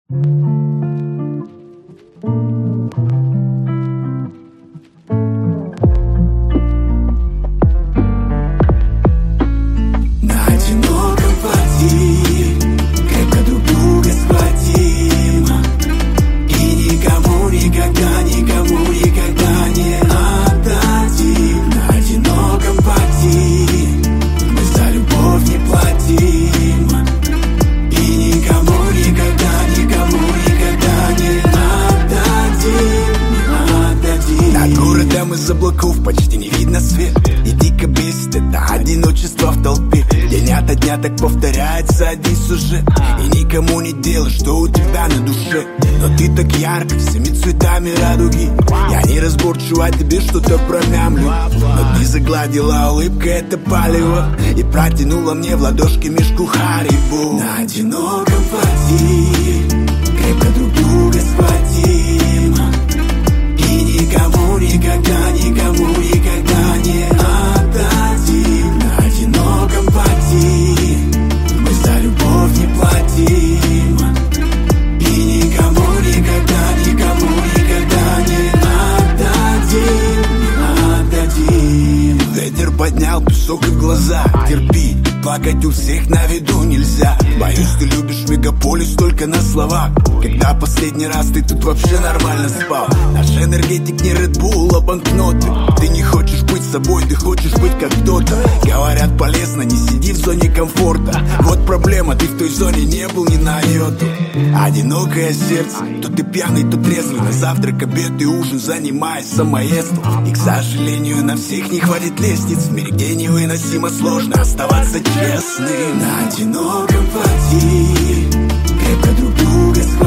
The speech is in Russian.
На одиноком пути крепко друг друга схватим и никому никогда, никому никогда не отдадим. На одиноком пути мы за любовь не платим и никому никогда, никому никогда не отдадим. Над городом из облаков почти не видно свет, и дико бесит это одиночество в толпе. День ото дня так повторяется один сюжет, и никому не дело, что у тебя на душе. Но ты так ярко, всеми цветами радуги. Я неразборчиво о тебе что-то промямлю, но ты загладила улыбкой это палево и протянула мне в ладошки мешку Харибу. На одиноком пути крепко друг друга схватим и никому никогда, никому никогда не отдадим. На одиноком пути мы за любовь не платим и никому никогда, никому никогда не отдадим. Ветер поднял песок в глаза. Терпи, плакать у всех на виду нельзя. Боюсь, ты любишь мегаполис только на словах. Когда последний раз ты тут вообще нормально спал? Наш энергетик не Red Bull, а банкноты. Ты не хочешь быть собой, ты хочешь быть как кто-то. Говорят, полезно, не сиди в зоне комфорта. Вот проблема, ты в той зоне не был ни на йоту. Одинокое сердце, то ты пьяный, то трезвый. На завтрак, обед и ужин занимаясь самоедством. И, к сожалению, на всех не хватит лестниц. В мире, где невыносимо сложно оставаться честным. На одиноком пути крепко друг друга